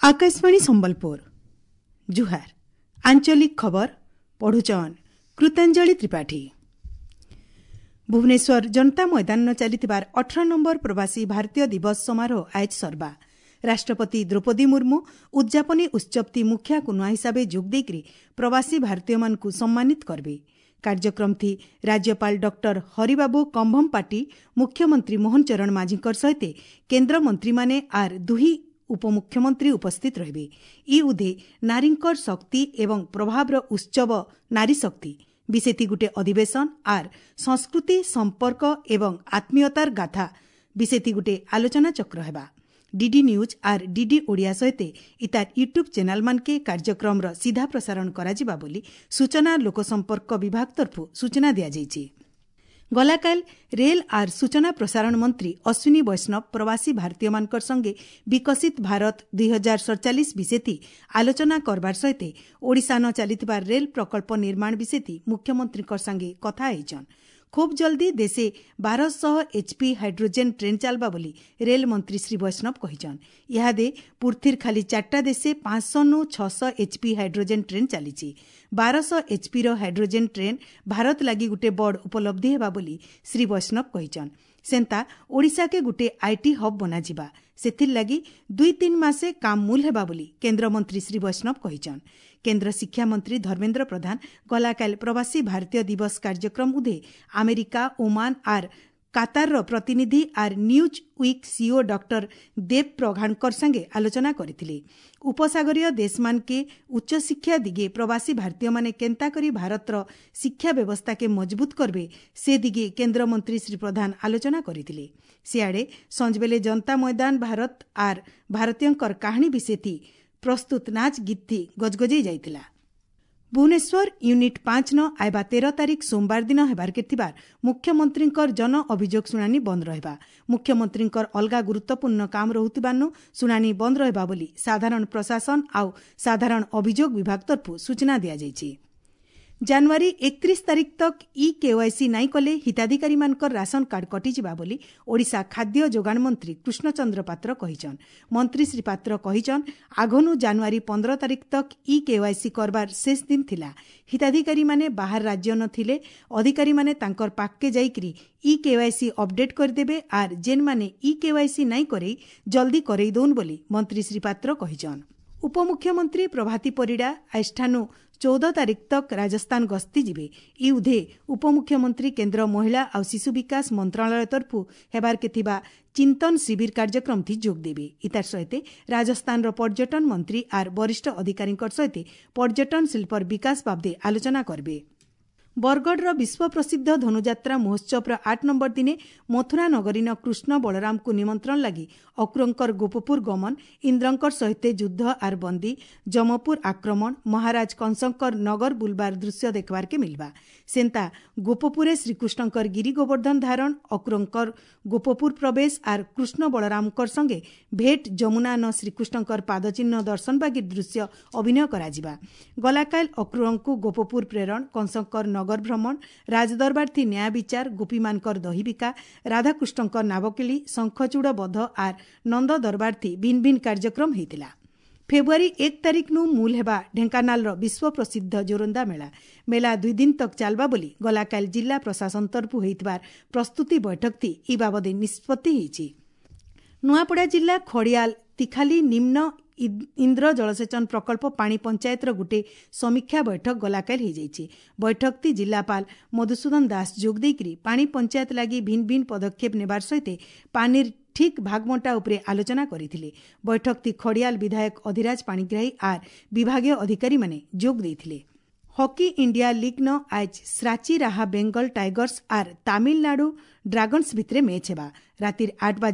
आकाशवाणी संबलपुर जुहार आंचलिक खबर पढ़ुचन कृतांजलि त्रिपाठी। भुवनेश्वर जनता मैदान चलिथिबार 18 नंबर प्रवासी भारतीय दिवस समारोह आज सरबा। राष्ट्रपति द्रौपदी मुर्मू उद्यापनी उत्सवती मुखिया कुनुआ हिसाब जोग देकरी प्रवासी भारतीय मानकु सम्मानित करबे। कार्यक्रम थी राज्यपाल डॉक्टर हरिबाबू कंभमपाटी मुख्यमंत्री मोहन चरण माझीकर सहित केन्द्र मंत्री माने आर दुही उपमुख्यमंत्री उपस्थित रहिबे। ई उदे नारींकर शक्ति एवं प्रभावर उत्सव नारी शक्ति विषेती गुटे अधिवेशन आर संस्कृति संपर्क एवं आत्मीयतार गाथा विषेती गुटे आलोचना चक्र हेबा। डीडी न्यूज आर डीडी ओडिया सहित इतार यूट्यूब चैनल मानके कार्यक्रम सीधा प्रसारण कराजिबा बोली सूचना लोक संपर्क विभाग तरफु सूचना दिया जायछि। गलाकाल रेल आर सूचना प्रसारण मंत्री अश्विनी वैष्णव प्रवासी भारतीय मानकर संगे विकसित भारत 2047 विषेती आलोचना करबार सहित ओडिशा न चलिथिबा रेल प्रकल्प निर्माण विषेती मुख्यमंत्री संगे कथा होइछन। खूब जल्दी देशे 1200 HP हाइड्रोजेन ट्रेन चलबा बोली रेल मंत्री श्री वैष्णव कहिछन। इहादे पूर्थिर खाली 4टा देशे 500 नु 600 HP हाइड्रोजेन ट्रेन चलीछि। 1200 HP रो हाइड्रोजेन ट्रेन भारत लागी गुटे बड़ उपलब्धि हेबा बोली श्री वैष्णव कहिछन। सेंता ओडिशा के गुटे आईटी हब बना जिबा सेथिर लागी 2-3 मासे काम मूल हेबा बोली केन्द्र मंत्री श्री वैष्णव कहिछन। केन्द्र शिक्षा मंत्री धर्मेन्द्र प्रधान गलाकाल प्रवासी भारतीय दिवस कार्यक्रम उदे अमेरिका ओमान आर कातार प्रतिनिधि आर Newsweek CEO doctor Dev Pragad संगे आलोचना करथिले। उपसागरीय देश मान के उच्च शिक्षा दिगे प्रवासी भारतीय माने केंता करी भारतर शिक्षा व्यवस्था के मजबूत करबे से दिगे केन्द्र मंत्री श्री प्रधान आलोचना करथिले। सियाड़े संजबेले जनता मैदान भारत आर भारतीयंकर कहानी विषेती प्रस्तुत नाच गीत गजगजई जाइतिला। भुवनेश्वर यूनिट 5 न आयबा 13 तारीख सोमवार दिन हेबार के थिबार मुख्यमंत्रींकर जन अभियोग शुणानी बंद रहबा। मुख्यमंत्रींकर अलगा गुरुत्वपूर्ण काम रहुतिबानु शुणानी बंद रहबा बोली साधारण प्रशासन आउ साधारण अभियोग विभाग तरफु सूचना दिया जायछि। जनवरी 31 तारीख तक ई-केवाईसी नाई कले हिताधिकारी मानकर राशन कार्ड कटिजिबा बोली ओडिशा खाद्य जोगाण मंत्री कृष्णचंद्र पात्र कहिछन। मंत्री श्री पात्र कहिछन आगनु जनवरी 15 तारीख तक ई-केवाईसी करबार शेष दिन थिला। हिताधिकारी माने बाहर राज्य न थिले अधिकारी माने तांकर पाक्के जाइकरी ई-केवाईसी अपडेट कर देबे आर जेन माने ई-केवाईसी नाई करे जल्दी करई दोन बोली मंत्री श्री पात्र कहिछन। उपमुख्यमंत्री प्रभाती परिडा आइष्ठानु 14 तारीख तक राजस्थान गस्ती जिबे। ई उधे उपमुख्यमंत्री केन्द्र महिला और शिशु विकास मंत्रालय तरफु हेबार के थिबा चिंतन शिविर कार्यक्रम थी जोग देबे। इतार सहित राजस्थान पर्यटन मंत्री आर वरिष्ठ अधिकारी सहित पर्यटन शिल्पर विकास बाबदे आलोचना करबे। बरगढ़ विश्व प्रसिद्ध धनुजात्रा महोत्सव 8 नंबर दिने मथुरा नगरीन कृष्ण बलराम को निमंत्रण लगी अक्रूरंकर गोपपुर गमन इंद्रंकर सहित युद्ध आर बंदी जमपुर आक्रमण महाराज कंसंकर नगर बुलबार दृश्य देखबार के मिलबा। सेंता गोपपुरे श्रीकृष्णंकर गिरी गोवर्धन धारण अक्रूरंकर गोपपुर प्रवेश आर कृष्ण बलरामकर संगे भेट जमुना न श्रीकृष्णंकर पादचिन्ह दर्शन बागी दृश्य अभिनय कराजिबा। गलाकाल अक्रूरंकु गोपपुर प्रेरण कंसंकर नगर भ्रमण राजदरबार थी न्याय विचार गोपीमानकर दहीबिका राधाकृष्णंकर नावकेली शंखचूड़ बध आर नंद दरबार थी भिन्न भिन्न कार्यक्रम होइतिला। फेब्रुआरी 1 तारीख नु मूल हेबा ढेंकानाल विश्व प्रसिद्ध जोरंदा मेला 2 दिन तक चलबा बोली गलाकाल जिला प्रशासन तरफु होइतबार प्रस्तुति बैठक थी ई बाबदे निष्पत्ति होइछि। नुआपड़ा जिला खड़ियाल तिखाली निम्न इंद्र जलसेचन प्रकल्प पानी पंचायत गुटे समीक्षा बैठक गलाकाल हो जाइछि। बैठक ती जिलापाल मधुसूदन दास जोग देकरी पानी पंचायत लागी भिन्न भिन्न पदक्षेप नेबार सहित पानीर ठीक भागबंटा उपरे आलोचना करिथिले। बैठक ती खड़ियाल विधायक अधिराज पाणिग्राही आर विभागीय अधिकारी माने जोग देथिले। हॉकी इंडिया लीग न आज सराची राहा बेंगल टाइगर्स आर तमिलनाडु ड्रागन्स भितरे मैच हेबा। रातिर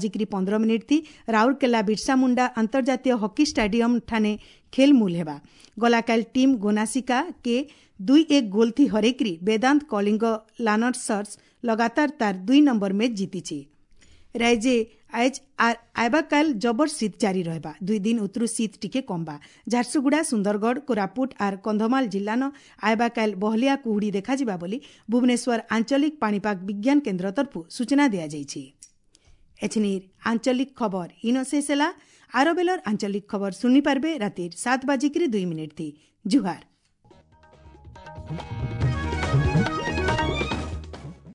8:15 थी राउरकेला बिरसा मुंडा अंतर्जातीय हॉकी स्टेडियम ठाने खेल मूल हेबा। गलाकाल टीम गोनासिका के 2-1 गोल थी हरेकरी वेदांत कलिंग लानर्सर्स लगातार तार 2 नंबर मैच जीतीछि। राइजे आज आयबाकाल जबर शीत जारी रहबा। 2 दिन उतरु शीत टिके कमबा। झारसुगुड़ा सुंदरगढ़ कोरापुट आर कंधमाल जिल्लान आयबाकाल बहलिया कुहुड़ी देखाजिबा बोली भुवनेश्वर आंचलिक पाणीपाग विज्ञान केन्द्र तरफु सूचना दिया जाइछि। एछिनीर आंचलिक खबर इन शेष ହେଲା। आरो बेलर आंचलिक खबर सुनी पारबे रातिर 7:02 थी। जुहार।